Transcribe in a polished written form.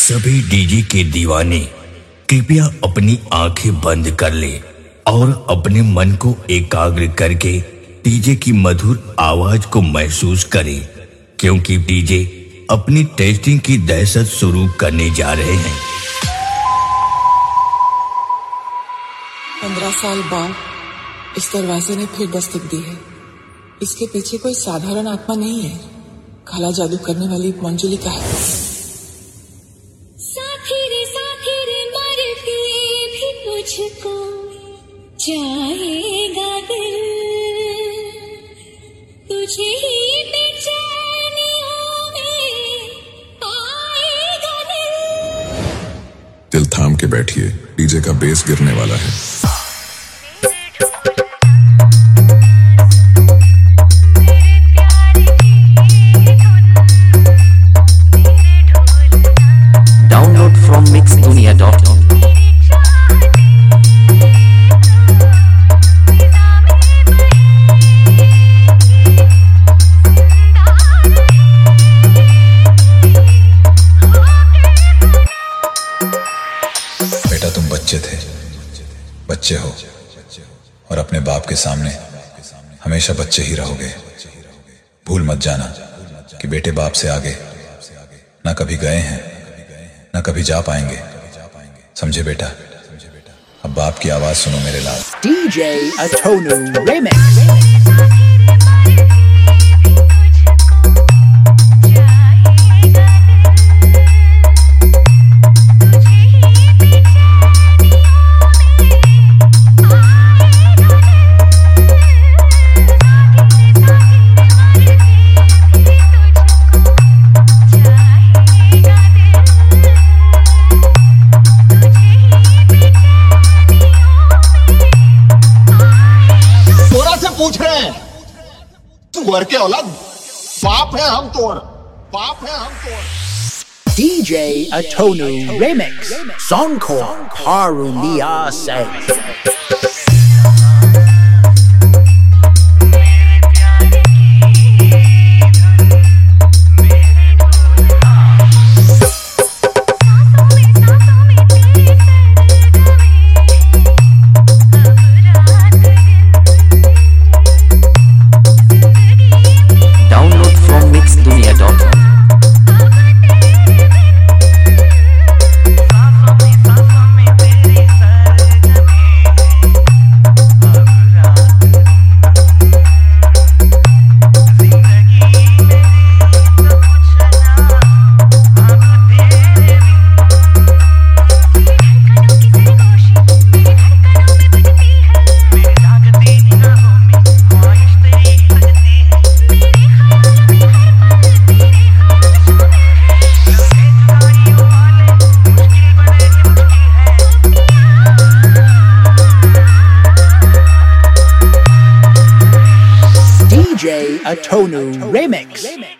सभी डीजे के दीवाने कृपया अपनी आंखें बंद कर ले और अपने मन को एकाग्र करके डीजे की मधुर आवाज को महसूस करें, क्योंकि डीजे अपनी टेस्टिंग की दहशत शुरू करने जा रहे हैं। 15 साल बाद इस दरवाजे ने फिर दस्तक दी है। इसके पीछे कोई साधारण आत्मा नहीं है, काला जादू करने वाली मंजुलिका है। साथी रे मरती भी तुझको चाहेगा दिल, तुझे ही बेचैनियों में आएगा दिल। दिल थाम के बैठिए, डीजे का बेस गिरने वाला है। Download from mixdunia.com. बेटा तुम बच्चे थे, बच्चे हो और अपने बाप के सामने हमेशा बच्चे ही रहोगे। भूल मत जाना कि बेटे बाप से आगे ना कभी गए हैं ना कभी जा पाएंगे। समझे बेटा? अब बाप की आवाज सुनो मेरे लाल। DJ Atonu Remix. पूछ रहे हैं तू घर के औलाद, बाप है हम तोड़, बाप है हम तोड़। DJ Atonu Remix. Songcore Haruliase. DJ Atonu Remix.